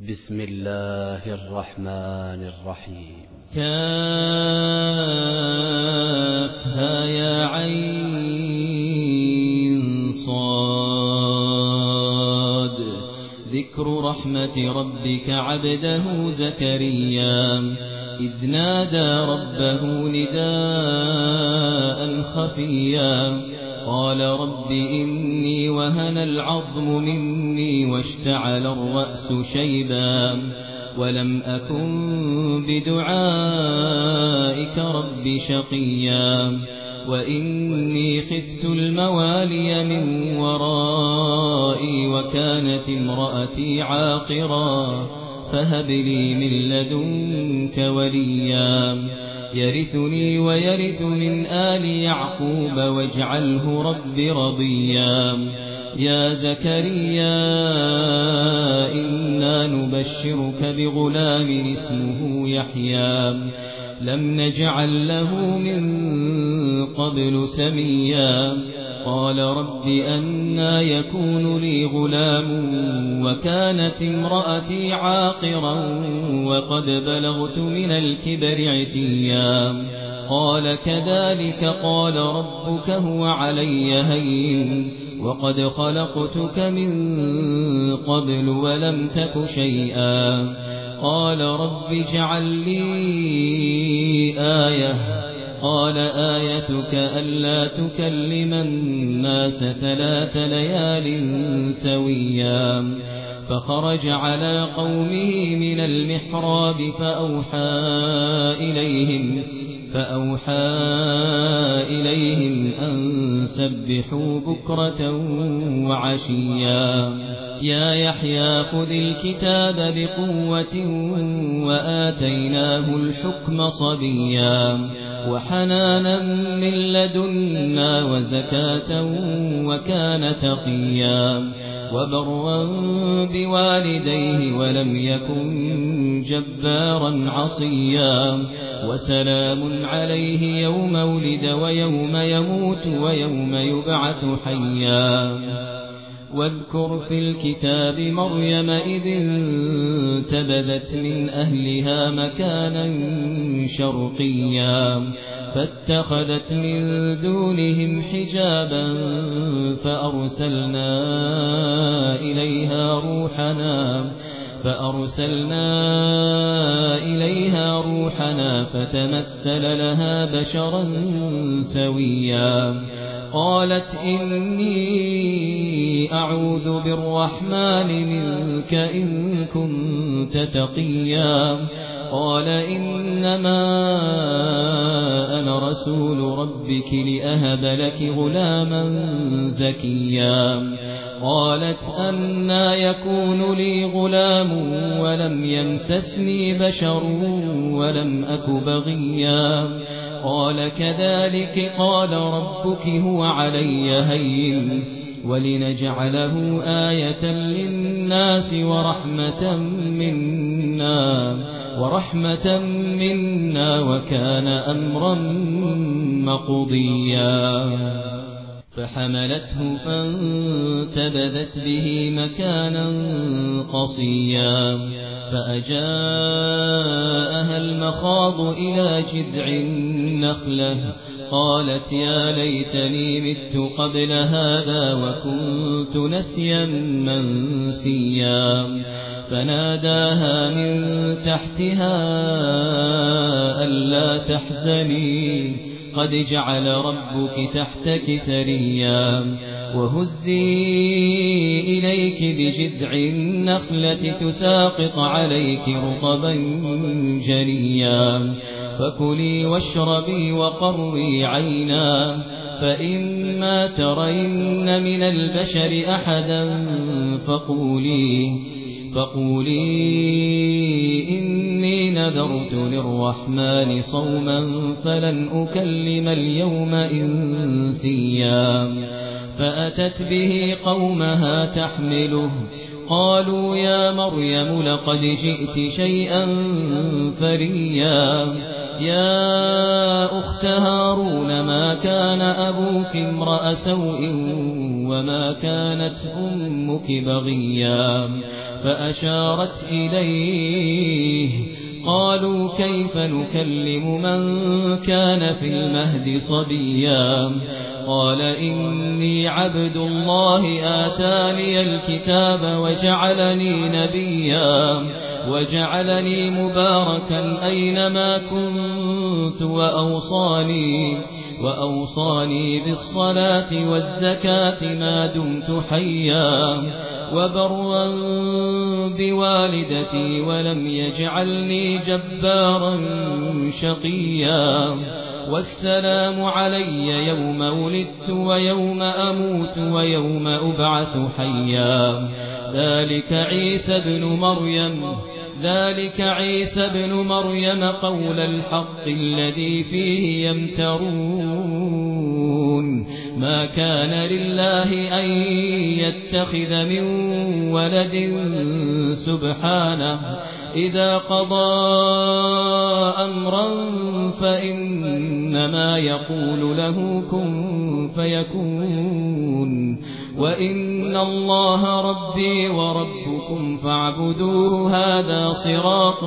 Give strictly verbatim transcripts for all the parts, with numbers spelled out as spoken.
بسم الله الرحمن الرحيم. كافها يا عين صاد. ذكر رحمة ربك عبده زكريا إذ نادى ربه نداء خفيا قال رب إني وهن العظم مني واشتعل الرأس شيبا ولم أكن بدعائك رب شقيا وإني خفت الموالي من ورائي وكانت امرأتي عاقرا فهب لي من لدنك وليا يرثني ويرث من آل يعقوب واجعله رب رضيا. يا زكريا إنا نبشرك بغلام اسمه يحيى لم نجعل له من قبل سميا قال رب أنى يكون لي غلام وكانت امرأتي عاقرا وقد بلغت من الكبر عتيا قال كذلك قال ربك هو علي هين وقد خلقتك من قبل ولم تك شيئا قال رب اجعل لي آية قال آيتك ألا تكلم الناس ثلاث ليال سويا فخرج على قومه من المحراب فأوحى إليهم فأوحى إليهم أن سبحوا بكرة وعشيا يا يحيى خذ الكتاب بقوة وآتيناه الحكم صبيا وحنانا من لدنا وزكاة وكان تقيا وبرا بوالديه ولم يكن جبارا عصيا وسلام عليه يوم ولد ويوم يموت ويوم يبعث حيا واذكر في الكتاب مريم إذ انتبذت من أهلها مكانا شرقيا فاتخذت من دونهم حجابا فأرسلنا إليها روحنا فأرسلنا إليها روحنا فتمثل لها بشرا سويا قالت إني أعوذ بالرحمن منك إن كنت تقيا قال إنما أنا رسول ربك لأهب لك غلاما زكيا قالت أنى يكون لي غلام ولم يمسسني بشر ولم أك بغيا قال كذلك قال ربك هو علي هين ولنجعله آية للناس ورحمة منا ورحمة منا وكان أمرا مقضيا فحملته فانتبذت به مكانا قصيا فأجاءها المخاض إلى جذع النخلة قالت يا ليتني مت قبل هذا وكنت نسيا منسيا فناداها من تحتها ألا تحزني قد جعل ربك تحتك سريا وهزي إليك بجذع النخلة تساقط عليك رطبا جنيا فكلي واشربي وقري عينا فإما ترين من البشر أحدا فقولي فقولي إني نذرت للرحمن صوما فلن أكلم اليوم إنسيا فأتت به قومها تحمله قالوا يا مريم لقد جئت شيئا فريا يا أخت هارون ما كان أبوك امرأ سوء وما كانت أمك بغيا فأشارت إليه قالوا كيف نكلم من كان في المهد صبيا قال إني عبد الله آتاني الكتاب وجعلني نبيا وجعلني مباركا أينما كنت وأوصاني وأوصاني بالصلاة والزكاة ما دمت حيا وبرا بوالدتي ولم يجعلني جبارا شقيا والسلام علي يوم ولدت ويوم أموت ويوم أبعث حيا ذلك عيسى ابن مريم ذلك عيسى ابن مريم قول الحق الذي فيه يمترون ما كان لله أن يتخذ من ولد سبحانه إذا قضى أمرا فإنما يقول له كن فيكون وإن الله ربي وربكم فاعبدوه هذا صراط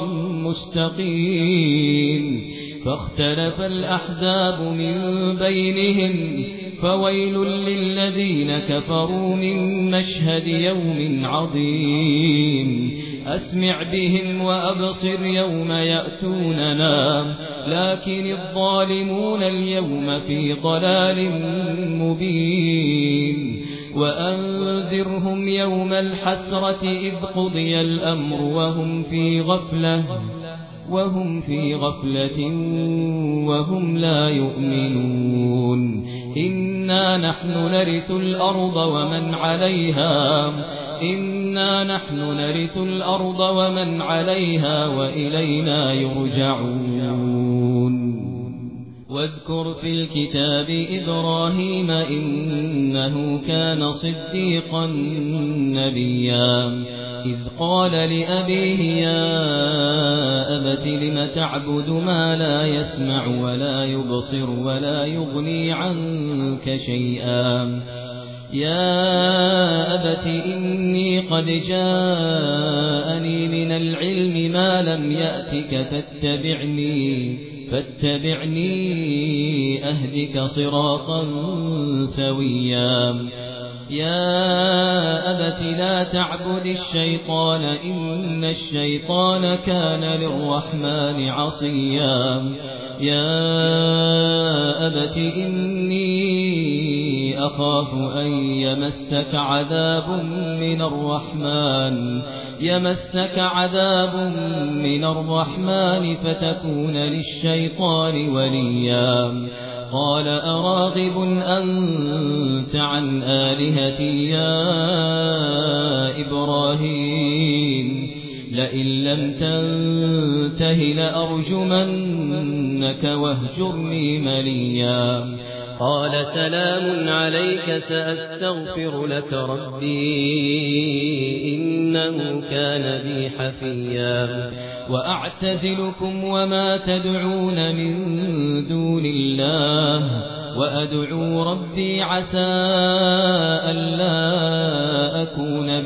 مستقيم فاختلف الأحزاب من بينهم فويل للذين كفروا من مشهد يوم عظيم أسمع بهم وأبصر يوم يأتوننا لكن الظالمون اليوم في ضلال مبين وأنذرهم يوم الحسرة إذ قضي الأمر وهم في غفلة وهم في غفلة وهم لا يؤمنون إنا نحن نرث الأرض ومن عليها إنا نحن نرث الأرض ومن عليها وإلينا يرجعون واذكر في الكتاب إبراهيم إنه كان صديقا نبيا إذ قال لأبيه يا أبت لم تعبد ما لا يسمع ولا يبصر ولا يغني عنك شيئا يا أبت إني قد جاءني من العلم ما لم يأتك فاتبعني فاتبعني أهدك صراطا سويا يا أبت لا تعبد الشيطان إن الشيطان كان للرحمن عصيا يا أبت إني أخاف أن يمسك عذاب من الرحمن يمسك عذاب من الرحمن فتكون للشيطان وليا قال أراغب أنت عن آلهتي يا إبراهيم لئن لم تنته لأرجمنك واهجرني مليا قال سلام عليك سأستغفر لك ربي إنه كان بي حفيا وأعتزلكم وما تدعون من دون الله وأدعو ربي عسى ألا أكون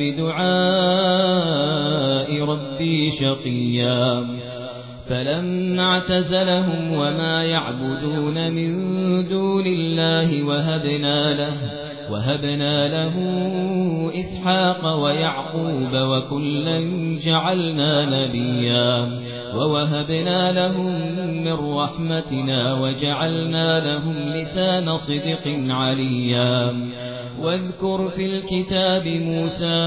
بدعاء ربي شقيا فلما اعتزلهم وما يعبدون من دون الله وهبنا له وهبنا له إسحاق ويعقوب وكلا جعلنا نبيا ووهبنا لهم من رحمتنا وجعلنا لهم لسان صدق عليا واذكر في الكتاب موسى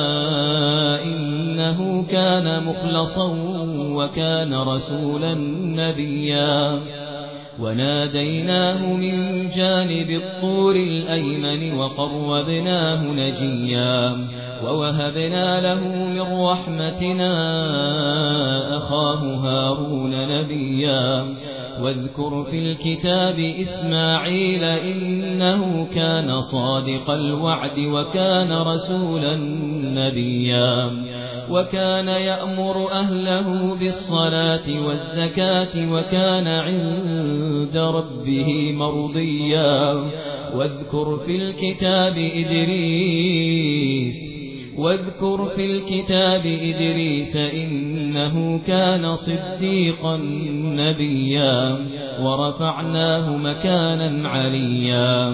إنه كان مخلصا وكان رسولا نبيا وناديناه من جانب الطور الأيمن وقربناه نجيا ووهبنا له من رحمتنا أخاه هارون نبيا واذكر في الكتاب إسماعيل إنه كان صادق الوعد وكان رسولا نبيا وكان يأمر أهله بالصلاة والزكاة وكان عند ربه مرضيا واذكر في الكتاب إدريس واذكر في الكتاب إدريس إنه كان صديقا نبيا ورفعناه مكانا عليا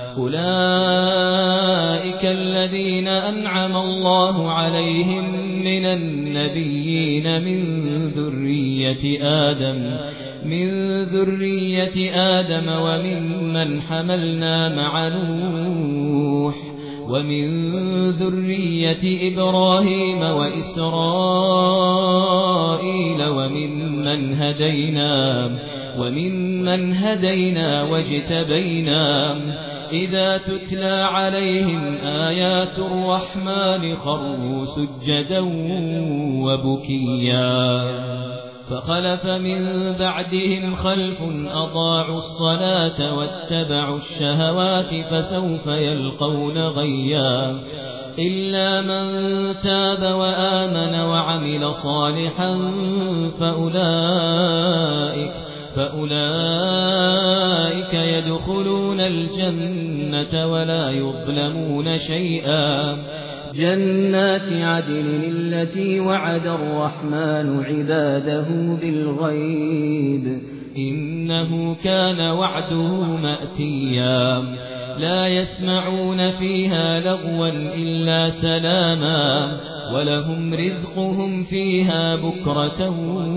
أولئك الذين أنعم الله عليهم من النبيين من ذرية آدم من ذرية آدم وممن حملنا مع نوح ومن ذرية إبراهيم وإسرائيل وممن هدينا وممن هدينا واجتبينا إذا تتلى عليهم آيات الرحمن خروا سجدا وبكيا فخلف من بعدهم خلف أضاعوا الصلاة واتبعوا الشهوات فسوف يلقون غيا إلا من تاب وآمن وعمل صالحا فأولئك فأولئك يدخلون الجنة ولا يظلمون شيئا جنات عدن التي وعد الرحمن عباده بالغيب إنه كان وعده مأتيا لا يسمعون فيها لغوا إلا سلاما ولهم رزقهم فيها بكرة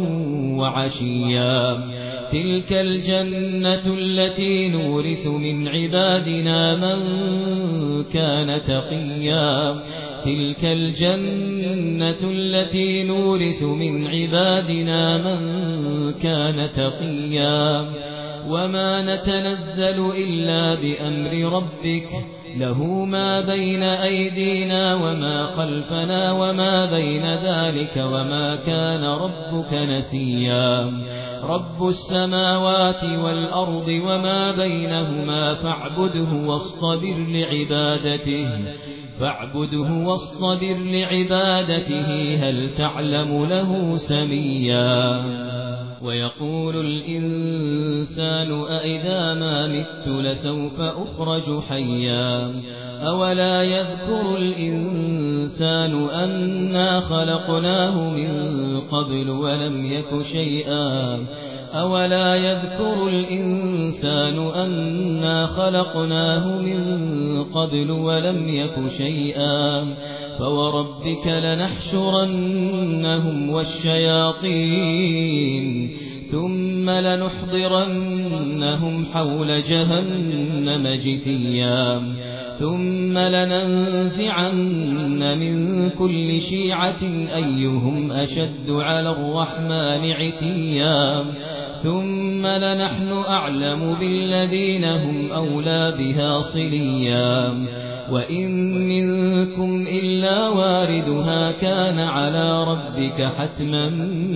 وعشيا تلك الجنة التي نورث من عبادنا من كان تقيا تلك الجنة التي نورث من عبادنا من كان تقيا وما نتنزل إلا بأمر ربك له ما بين أيدينا وما خلفنا وما بين ذلك وما كان ربك نسيا رب السماوات والأرض وما بينهما فاعبده واصطبر لعبادته فاعبده واصطبر لعبادته هل تعلم له سميا ويقول الإنسان أإذا ما مت لسوف أخرج حيا أولا يذكر الإنسان أنا خلقناه من قبل ولم يك شيئا أولا يذكر الإنسان أنا خلقناه من قبل ولم يك شيئا فوربك لنحشرنهم والشياطين ثم لنحضرنهم حول جهنم جثيا ثم لننزعن من كل شيعة أيهم أشد على الرحمن عتيا ثم لنحن أعلم بالذين هم أولى بها صليا وإن منكم إلا واردها كان على ربك حتما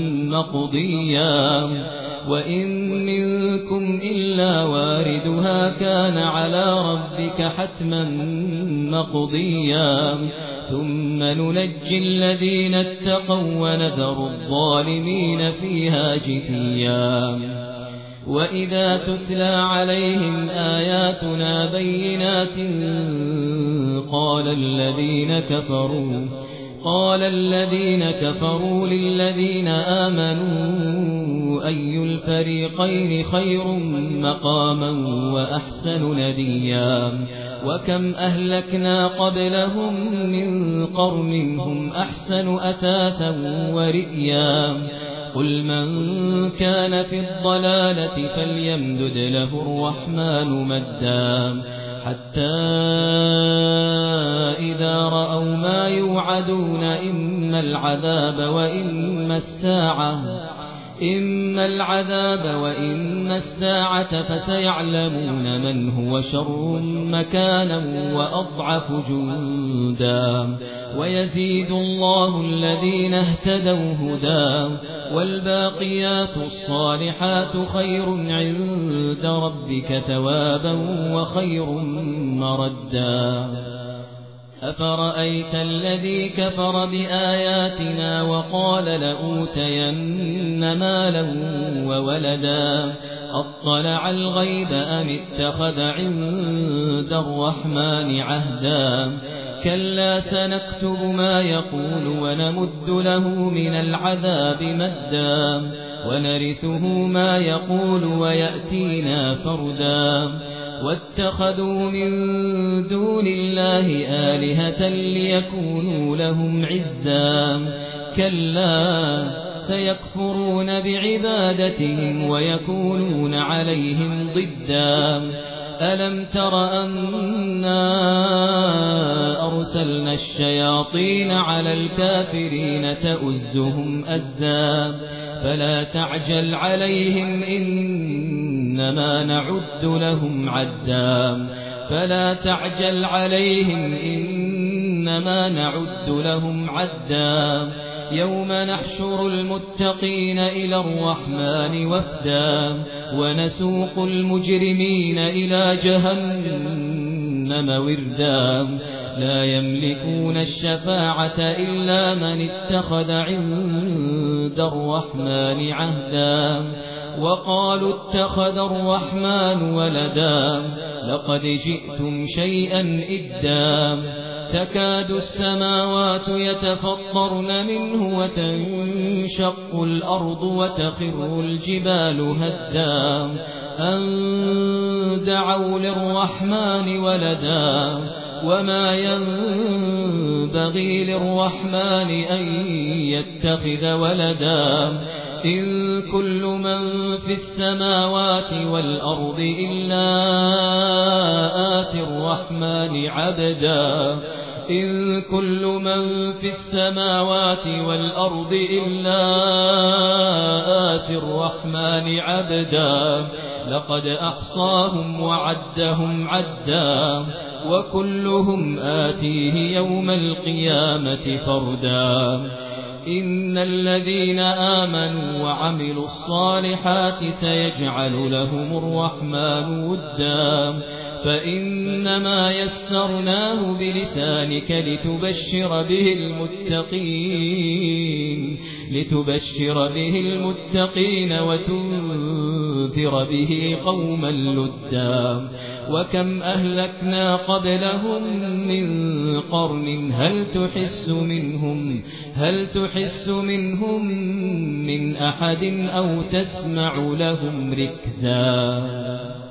مقضيا وإن منكم إلا واردها كان على ربك حتما مقضيا ثم ننجي الذين اتقوا ونذر الظالمين فيها جثيا وإذا تتلى عليهم آياتنا بينات قال الذين كفروا قال الذين كفروا للذين آمنوا أي الفريقين خير مقاما وأحسن نديا وكم أهلكنا قبلهم من قرن هم أحسن أثاثا ورئيا قل من كان في الضلالة فليمدد له الرحمن مدا حتى إذا رأوا ما يوعدون إما العذاب وإما الساعة إما العذاب وإما الساعة فسيعلمون من هو شر مكانا وأضعف جندا ويزيد الله الذين اهتدوا هدى والباقيات الصالحات خير عند ربك ثوابا وخير مردا أفرأيت الذي كفر بآياتنا وقال لأوتين مالا وولدا أطلع الغيب أم اتخذ عند الرحمن عهدا كلا سنكتب ما يقول ونمد له من العذاب مدا ونرثه ما يقول ويأتينا فردا واتخذوا من دون الله آلهة ليكونوا لهم عزا كلا سيكفرون بعبادتهم ويكونون عليهم ضدا ألم تر أنا أرسلنا الشياطين على الكافرين تؤزهم أزا فلا تعجل عليهم إنما نعد لهم عدا فلا تعجل عليهم إنما نعد لهم عدا يوم نحشر المتقين إلى الرحمن وفدا ونسوق المجرمين إلى جهنم وردا لا يملكون الشفاعة إلا من اتخذ عند الرحمن عهدا وقالوا اتخذ الرحمن ولدا لقد جئتم شيئا إدا تكاد السماوات يتفطرن منه وتنشق الأرض وتخر الجبال هدا أن دعوا للرحمن ولدا وما ينبغي للرحمن أن يتخذ ولدا إن كل من في السماوات والأرض إلا آتي الرحمن عبدا إن كل من في السماوات والأرض إلا آتي الرحمن عبدا لقد أحصاهم وعدهم عدا وكلهم آتيه يوم القيامة فردا إن الذين آمنوا وعملوا الصالحات سيجعل لهم الرحمن ودا فإنما يسرناه بلسانك لتبشر به المتقين لتبشر به المتقين وتنذر به قوما لدا وكم أهلكنا قبلهم من قرن هل تحس منهم هل تحس منهم من أحد أو تسمع لهم ركزا